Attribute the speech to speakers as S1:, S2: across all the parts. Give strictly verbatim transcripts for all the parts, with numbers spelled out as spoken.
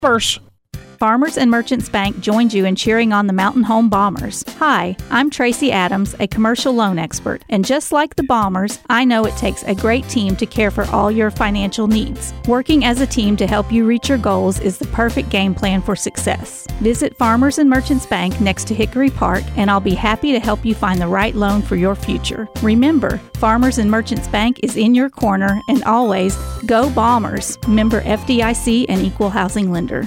S1: Bombers.
S2: Farmers and Merchants Bank joins you in cheering on the Mountain Home Bombers. Hi, I'm Tracy Adams, a commercial loan expert, and just like the Bombers, I know it takes a great team to care for all your financial needs. Working as a team to help you reach your goals is the perfect game plan for success. Visit Farmers and Merchants Bank next to Hickory Park, and I'll be happy to help you find the right loan for your future. Remember, Farmers and Merchants Bank is in your corner, and always, go Bombers! Member F D I C and Equal Housing Lender.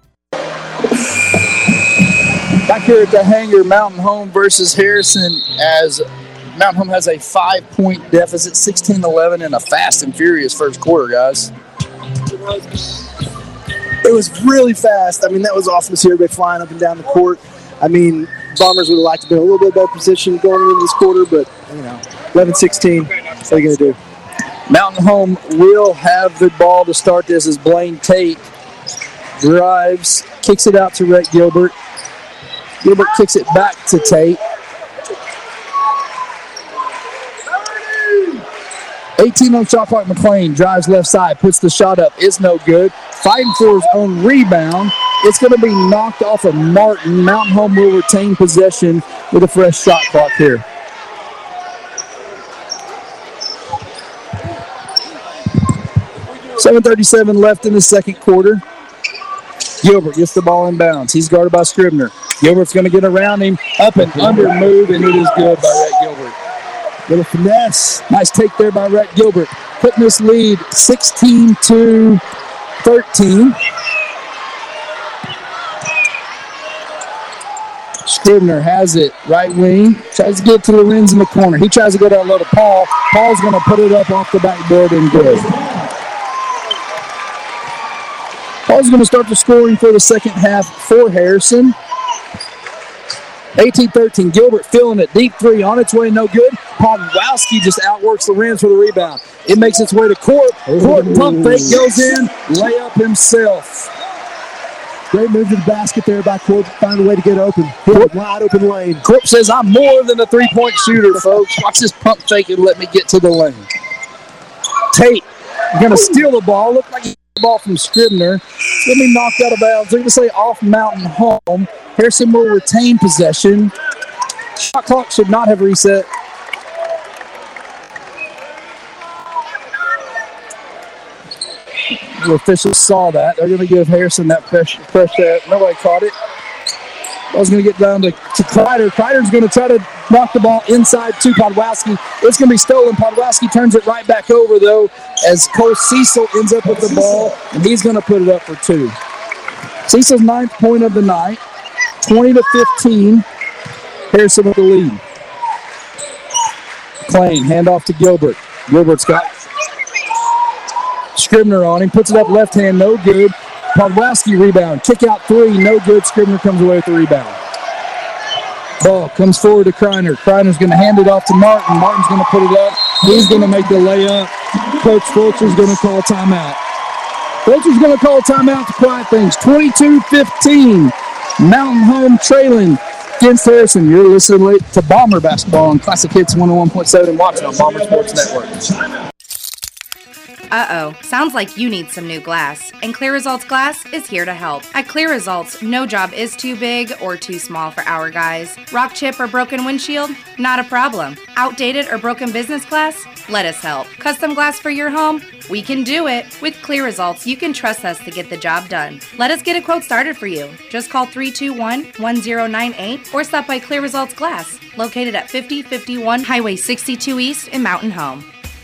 S3: Back here at the hangar, Mountain Home versus Harrison, as Mountain Home has a five-point deficit, sixteen eleven, in a fast and furious first quarter, guys.
S4: It was really fast. I mean, that was awesome to see everybody flying up and down the court. I mean, Bombers would have liked to be in a little bit better position going into this quarter, but, you know, eleven sixteen, what are you going to do?
S3: Mountain Home will have the ball to start this as Blaine Tate drives, kicks it out to Rhett Gilbert. Gilbert kicks it back to Tate. eighteen on shot clock. McLean drives left side, puts the shot up. It's no good. Fighting for his own rebound. It's going to be knocked off of Martin. Mountain Home will retain possession with a fresh shot clock here. seven thirty-seven left in the second quarter. Gilbert gets the ball in bounds. He's guarded by Scribner. Gilbert's going to get around him, up and under move, and it is good by Rhett Gilbert. Little finesse. Nice take there by Rhett Gilbert. Putting this lead sixteen to thirteen. Scribner has it, right wing. Tries to get to Lorenz in the corner. He tries to go down low to Paul. Paul's going to put it up off the backboard and good. Paul's going to start the scoring for the second half for Harrison. eighteen thirteen. Gilbert filling it. Deep three on its way, no good. Podwowski just outworks Lorenz for the rebound. It makes its way to Court. Court pump fake goes in. Layup himself.
S4: Great move to the basket there by Court. Find a way to get open. Court, wide open lane.
S3: Court says, I'm more than a three-point shooter, folks. Watch this pump fake and let me get to the lane. Tate going to steal the ball. Look like he the ball from Scribner. It's going to be knocked out of bounds. They're going to say off Mountain Home. Harrison will retain possession. Shot clock should not have reset. The officials saw that. They're going to give Harrison that fresh, fresh uh, nobody caught it. Ball's going to get down to, to Kreider. Kreider's going to try to knock the ball inside to Podwowski. It's going to be stolen. Podwowski turns it right back over, though, as Cole Cecil ends up with the ball, and he's going to put it up for two. Cecil's ninth point of the night, twenty to fifteen. Harrison with the lead. McLean, handoff to Gilbert. Gilbert's got Scribner on him, puts it up left hand, no good. Podwowski rebound, kick out three, no good. Scribner comes away with the rebound. Ball comes forward to Kreiner. Kreiner's going to hand it off to Martin. Martin's going to put it up. He's going to make the layup. Coach Fulcher's going to call a timeout. Fulcher's going to call a timeout to quiet things. twenty-two fifteen. Mountain Home trailing against Harrison. You're listening to Bomber Basketball on Classic Hits one oh one point seven and watching on Bomber Sports Network.
S5: Uh-oh, sounds like you need some new glass, and Clear Results Glass is here to help. At Clear Results, no job is too big or too small for our guys. Rock chip or broken windshield? Not a problem. Outdated or broken business glass? Let us help. Custom glass for your home? We can do it. With Clear Results, you can trust us to get the job done. Let us get a quote started for you. Just call three two one, one zero nine eight or stop by Clear Results Glass, located at fifty fifty-one Highway sixty-two East in Mountain Home.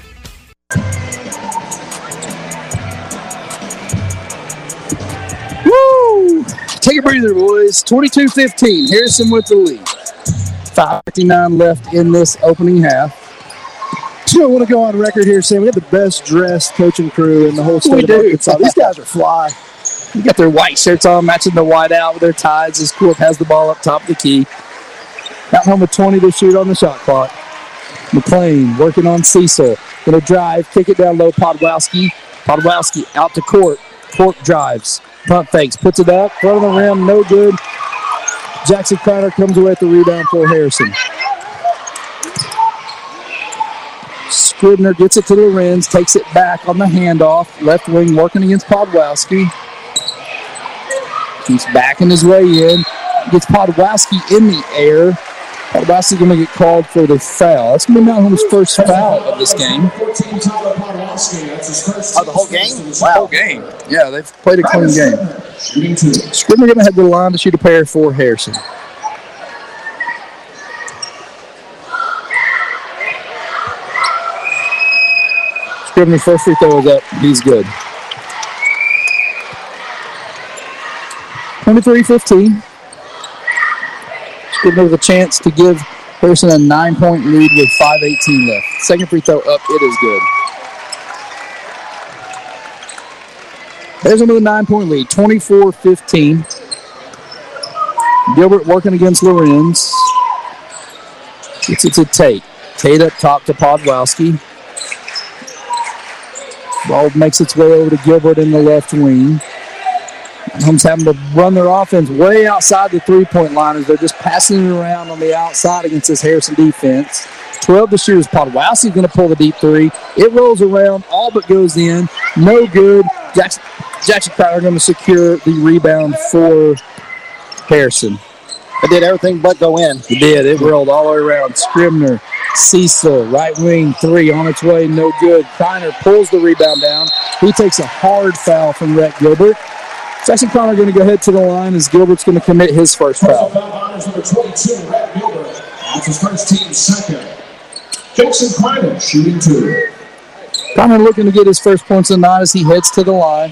S3: Woo! Take a breather, boys. twenty-two fifteen. Harrison with the lead. five fifty-nine left in this opening half.
S4: You know, I want to go on record here saying we have the best dressed coaching crew in the whole state
S3: we
S4: of
S3: do.
S4: Arkansas. These guys are fly.
S3: You got their white shirts on, matching the white out with their ties as Court has the ball up top of the key. Mountain Home with twenty to shoot on the shot clock. McLean working on Cecil. Going to drive, kick it down low. Podwowski. Podwowski out to Court. Court drives. Pump fakes, puts it up, front of the rim, no good. Jackson Kreiner comes away with the rebound for Harrison. Scribner gets it to Lorenz, takes it back on the handoff. Left wing working against Podwowski. He's backing his way in. Gets Podwaski in the air. Podwaski's going to get called for the foul. That's going to be Mount Home's first foul of this game.
S4: Oh, the whole game?
S3: Wow. The whole game. Yeah, they've played a clean game. Scribner going to head to the line to shoot a pair for Harrison. Scribner's first free throw is up. He's good. twenty-three fifteen. Scribner with a chance to give Harrison a nine-point lead with five eighteen left. Second free throw up. It is good. There's another nine-point lead, twenty-four fifteen. Gilbert working against Lorenz. Gets it to Tate. Tate up top to Podwowski. Ball makes its way over to Gilbert in the left wing. Holmes having to run their offense way outside the three-point line as they're just passing it around on the outside against this Harrison defense. twelve to shoot as Podwowski's going to pull the deep three. It rolls around, all but goes in. No good. Jackson, Jackson Crowder going to secure the rebound for Harrison.
S4: It did everything but go in.
S3: It did. It rolled all the way around. Scribner, Cecil, right wing, three on its way, no good. Kreiner pulls the rebound down. He takes a hard foul from Rhett Gilbert. Jackson Kreiner going to go ahead to the line as Gilbert's going to commit his first foul.
S1: That's his first team second. Jackson Kreiner shooting two.
S3: Kreiner looking to get his first points of the night as he heads to the line.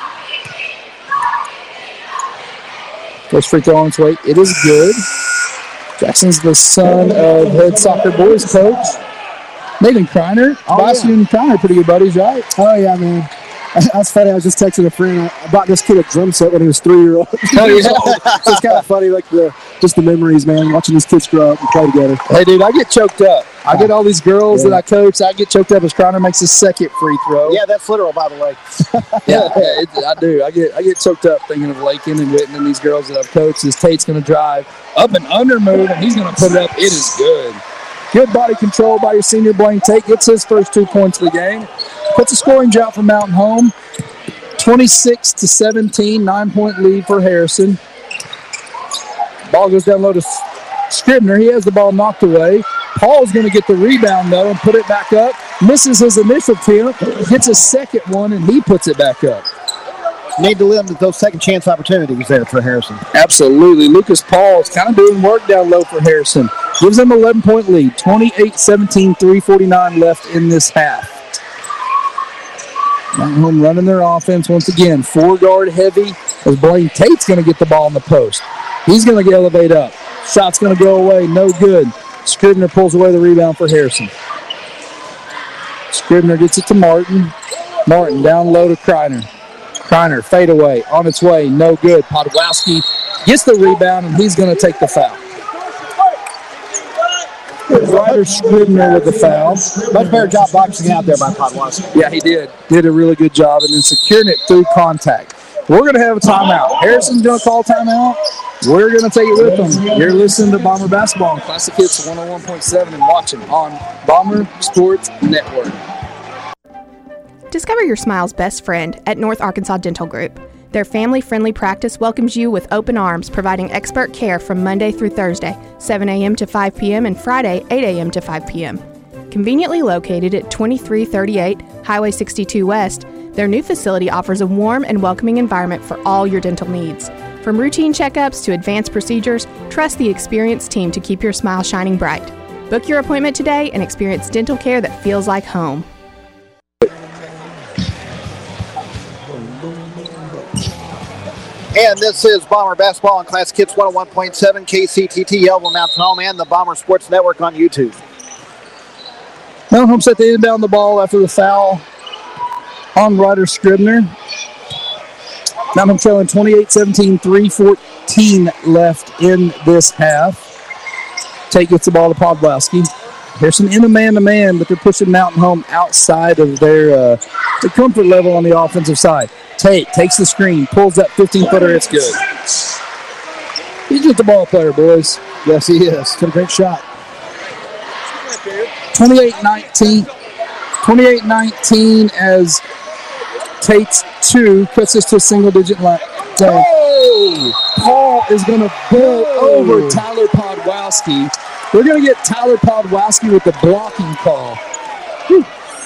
S3: First free throw on its way. It is good. Jackson's the son of head soccer boys coach Nathan Kreiner.
S4: Oh,
S3: Boston
S4: yeah.
S3: and Kreiner, pretty good buddies, right?
S4: Oh, yeah, man. That's funny. I was just texting a friend. I bought this kid a drum set when he was three years old.
S3: Oh, yeah.
S4: So it's kind of funny, like the just the memories, man, watching these kids grow up and play together.
S3: Hey, dude, I get choked up. I get all these girls yeah. that I coach. I get choked up as Kreiner makes his second free throw.
S4: Yeah, that's literal, by the way.
S3: yeah, yeah it, I do. I get I get choked up thinking of Lakin and Witten and these girls that I've coached. As Tate's going to drive up and under move, and he's going to put it up. It is good. Good body control by your senior Blaine Tate. Gets his first two points of the game. Puts a scoring drought for Mountain Home. twenty-six to seventeen, nine-point lead for Harrison. Ball goes down low to Scribner. He has the ball knocked away. Paul's going to get the rebound, though, and put it back up. Misses his initial attempt, gets a second one, and he puts it back up.
S4: Need to limit those second chance opportunities there for Harrison.
S3: Absolutely. Lucas Paul is kind of doing work down low for Harrison. Gives them an eleven-point lead, twenty-eight seventeen, three forty-nine left in this half. Mountain Home running their offense once again. Four-guard heavy as Blaine Tate's going to get the ball in the post. He's going to elevate up. Shot's going to go away. No good. Scribner pulls away the rebound for Harrison. Scribner gets it to Martin. Martin down low to Kreiner. Kreiner fade away. On its way. No good. Podwowski gets the rebound, and he's going to take the foul. Ryder Scribner with the foul.
S4: Much better job boxing out there by Podwowski.
S3: Yeah, he did. Did a really good job, and then securing it through contact. We're going to have a timeout. Harrison's going to call timeout. We're going to take it with them. You're listening to Bomber Basketball on Classic Hits one oh one point seven and watching on Bomber Sports Network.
S6: Discover your smile's best friend at North Arkansas Dental Group. Their family-friendly practice welcomes you with open arms, providing expert care from Monday through Thursday, seven a.m. to five p.m. and Friday, eight a.m. to five p.m. Conveniently located at twenty-three thirty-eight Highway sixty-two West, their new facility offers a warm and welcoming environment for all your dental needs. From routine checkups to advanced procedures, trust the experienced team to keep your smile shining bright. Book your appointment today and experience dental care that feels like home.
S4: And this is Bomber Basketball on Classic Hits one oh one point seven, K C T T, Elva Mountain Home, and the Bomber Sports Network on YouTube.
S3: Mountain Home set the inbound the ball after the foul on Ryder Scribner. Mountain Home trailing twenty-eight seventeen, three fourteen left in this half. Tate gets the ball to Podwowski. Harrison in a man-to-man, but they're pushing Mountain Home outside of their, uh, their comfort level on the offensive side. Tate takes the screen, pulls that fifteen-footer. It's good. He's just a ball player, boys.
S4: Yes, he is. Took a great shot.
S3: twenty-eight nineteen. twenty-eight nineteen as Tate's two puts us to a single-digit tank. Oh! Paul is going to pull over Tyler Podwowski. We're going to get Tyler Podwowski with the blocking call. Whew.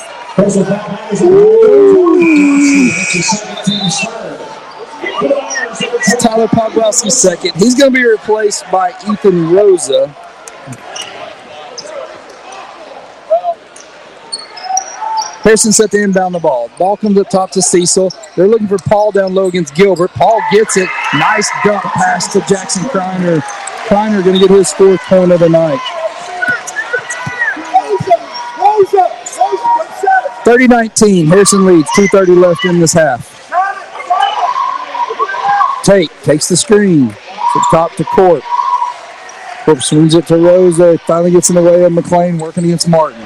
S3: It's Tyler Podwowski second. He's going to be replaced by Ethan Rosa. Harrison set the inbound the ball. Ball comes up top to Cecil. They're looking for Paul down low against Gilbert. Paul gets it. Nice dump pass to Jackson Kreiner. Kreiner going to get his fourth point of the night. thirty nineteen. Harrison leads. two thirty left in this half. Tate takes the screen. From top to Court. Court swings it to Rosa. Finally gets in the way of McLean working against Martin.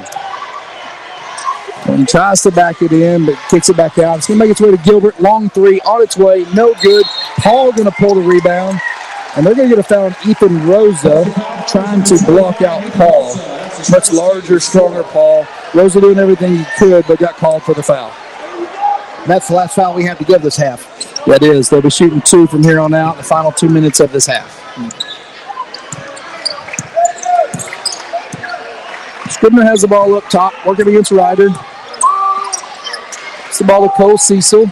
S3: And tries to back it in, but kicks it back out. It's going to make its way to Gilbert. Long three on its way. No good. Paul going to pull the rebound. And they're going to get a foul on Ethan Rosa trying to block out Paul. Much larger, stronger Paul. Rosa doing everything he could, but got called for the foul.
S7: And that's the last foul we have to give this half.
S3: That is. They'll be shooting two from here on out, the final two minutes of this half. Scribner has the ball up top, working against Ryder. It's the ball to Cole Cecil.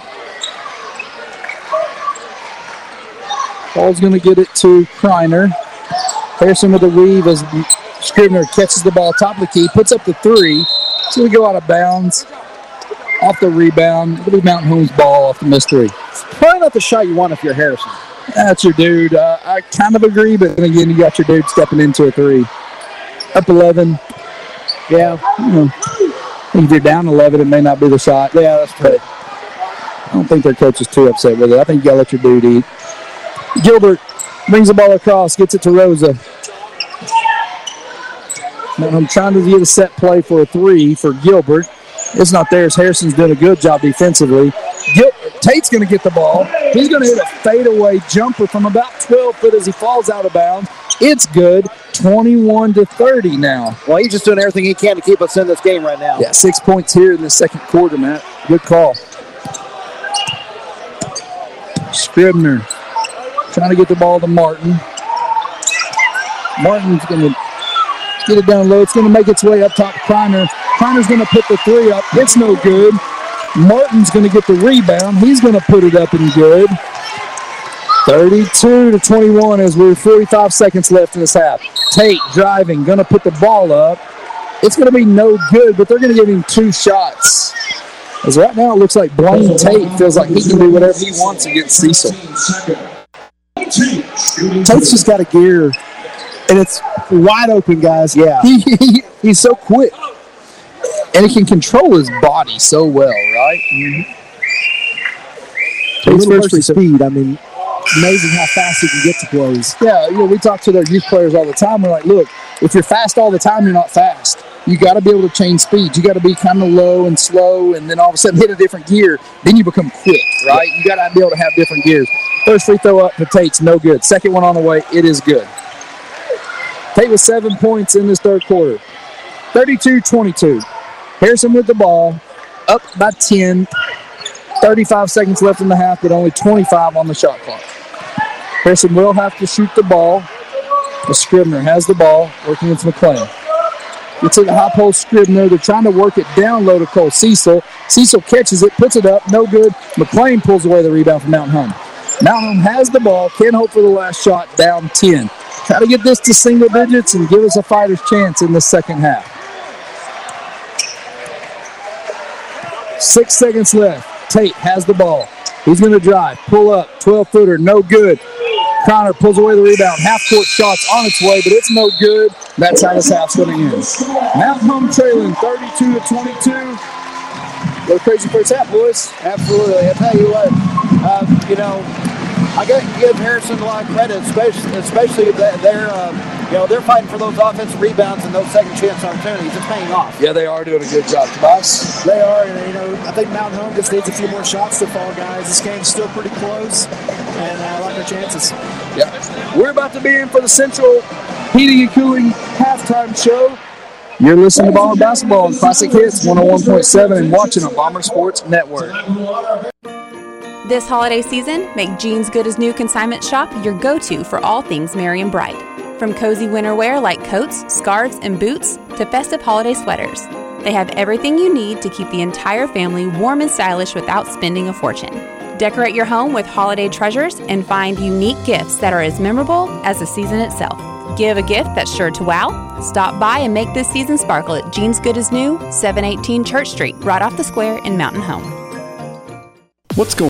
S3: Ball's going to get it to Kreiner. Harrison with the weave as Scribner catches the ball top of the key, puts up the three. It's going to go out of bounds. Off the rebound. It'll be Mountain Home's ball off the missed three.
S7: Probably not the shot you want if you're Harrison.
S3: That's your dude. Uh, I kind of agree, but then again, you got your dude stepping into a three. Up eleven.
S7: Yeah.
S3: You know, if you're down eleven, it may not be the shot.
S7: Yeah, that's true.
S3: I don't think their coach is too upset with it. I think you got to let your dude eat. Gilbert brings the ball across, gets it to Rosa. Now I'm trying to get a set play for a three for Gilbert. It's not theirs. Harrison's doing a good job defensively. Gil- Tate's going to get the ball. He's going to hit a fadeaway jumper from about twelve foot as he falls out of bounds. It's good. twenty-one to thirty now.
S7: Well, he's just doing everything he can to keep us in this game right now.
S3: Yeah, six points here in the second quarter, Matt. Good call. Scribner trying to get the ball to Martin. Martin's going to get it down low. It's going to make its way up top to Kreiner. Kreiner's going to put the three up. It's no good. Martin's going to get the rebound. He's going to put it up and good. thirty-two to twenty-one as we're forty-five seconds left in this half. Tate driving, going to put the ball up. It's going to be no good, but they're going to give him two shots. As right now it looks like Blaine Tate feels like he can do whatever he wants against Cecil.
S7: Tate's just got a gear, and it's wide open, guys. Yeah.
S3: He, he, he's so quick. And he can control his body so well, right? Mm-hmm.
S7: Tate's first free speed, I mean, amazing how fast he can get to plays.
S3: Yeah, you know, we talk to their youth players all the time. We're like, look, if you're fast all the time, you're not fast. You got to be able to change speeds. You got to be kind of low and slow, and then all of a sudden hit a different gear. Then you become quick, right? You got to be able to have different gears. First free throw up for Tate's no good. Second one on the way, it is good. Tate with seven points in this third quarter. thirty-two twenty-two. Harrison with the ball, up by ten. thirty-five seconds left in the half, but only twenty-five on the shot clock. Harrison will have to shoot the ball. The Scribner has the ball, working against McLean. Gets it to high post Scribner. They're trying to work it down low to Cole Cecil. Cecil catches it, puts it up, no good. McLean pulls away the rebound from Mountain Home. Mountain Home has the ball, can't hope for the last shot, down ten. Try to get this to single digits and give us a fighter's chance in the second half. Six seconds left. Tate has the ball. He's going to drive, pull up, twelve-footer, no good. Kreiner pulls away the rebound. Half-court shots on its way, but it's no good. That's how this half's going to end. Mountain Home trailing thirty-two to twenty-two. Go crazy first half, boys.
S7: Absolutely. I tell you what, uh, you know, I got to give Harrison a lot of credit, especially, especially that they're, uh, you know, they're fighting for those offensive rebounds and those second chance opportunities. It's paying off.
S3: Yeah, they are doing a good job, Tobias.
S4: They are, and you know, I think Mountain Home just needs a few more shots to fall, guys. This game's still pretty close, and I like our chances.
S3: Yeah, we're about to be in for the Central Heating and Cooling halftime show. You're listening to Bomber Basketball on Classic Hits one oh one point seven and watching on Bomber Sports Network.
S8: This holiday season, make Jeans Good as New Consignment Shop your go-to for all things merry and bright. From cozy winter wear like coats, scarves, and boots to festive holiday sweaters. They have everything you need to keep the entire family warm and stylish without spending a fortune. Decorate your home with holiday treasures and find unique gifts that are as memorable as the season itself. Give a gift that's sure to wow. Stop by and make this season sparkle at Jeans Good as New, seven eighteen Church Street, right off the square in Mountain Home.
S9: What's going